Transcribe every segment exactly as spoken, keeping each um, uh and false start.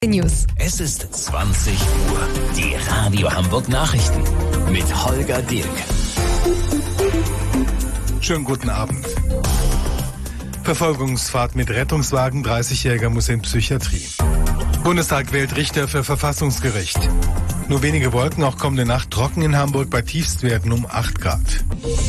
News. Es ist zwanzig Uhr. Die Radio Hamburg Nachrichten mit Holger Dilk. Schönen guten Abend. Verfolgungsfahrt mit Rettungswagen, dreißigjähriger muss in Psychiatrie. Bundestag wählt Richter für Verfassungsgericht. Nur wenige Wolken, auch kommende Nacht trocken in Hamburg bei Tiefstwerten um acht Grad.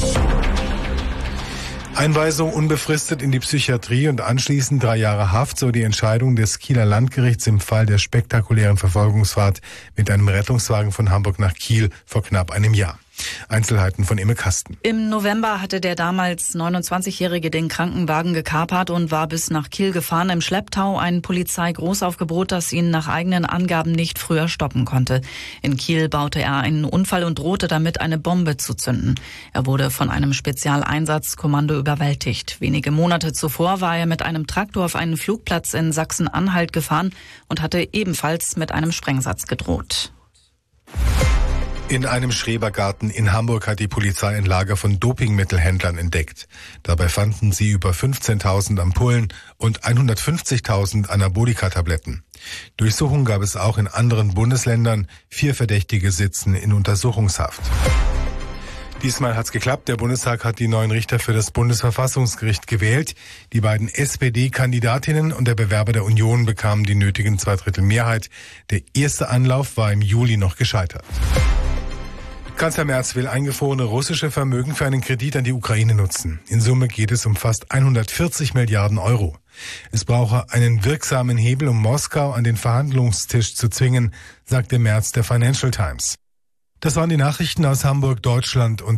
Einweisung unbefristet in die Psychiatrie und anschließend drei Jahre Haft, so die Entscheidung des Kieler Landgerichts im Fall der spektakulären Verfolgungsfahrt mit einem Rettungswagen von Hamburg nach Kiel vor knapp einem Jahr. Einzelheiten von Imme Kasten. Im November hatte der damals neunundzwanzigjährige den Krankenwagen gekapert und war bis nach Kiel gefahren. Im Schlepptau ein Polizeigroßaufgebot, das ihn nach eigenen Angaben nicht früher stoppen konnte. In Kiel baute er einen Unfall und drohte damit, eine Bombe zu zünden. Er wurde von einem Spezialeinsatzkommando überwältigt. Wenige Monate zuvor war er mit einem Traktor auf einen Flugplatz in Sachsen-Anhalt gefahren und hatte ebenfalls mit einem Sprengsatz gedroht. In einem Schrebergarten in Hamburg hat die Polizei ein Lager von Dopingmittelhändlern entdeckt. Dabei fanden sie über fünfzehntausend Ampullen und hundertfünfzigtausend Anabolika-Tabletten. Durchsuchungen gab es auch in anderen Bundesländern. Vier Verdächtige sitzen in Untersuchungshaft. Diesmal hat's geklappt. Der Bundestag hat die neuen Richter für das Bundesverfassungsgericht gewählt. Die beiden S P D-Kandidatinnen und der Bewerber der Union bekamen die nötigen zwei Drittel Mehrheit. Der erste Anlauf war im Juli noch gescheitert. Kanzler Merz will eingefrorene russische Vermögen für einen Kredit an die Ukraine nutzen. In Summe geht es um fast hundertvierzig Milliarden Euro. Es brauche einen wirksamen Hebel, um Moskau an den Verhandlungstisch zu zwingen, sagte Merz der Financial Times. Das waren die Nachrichten aus Hamburg, Deutschland und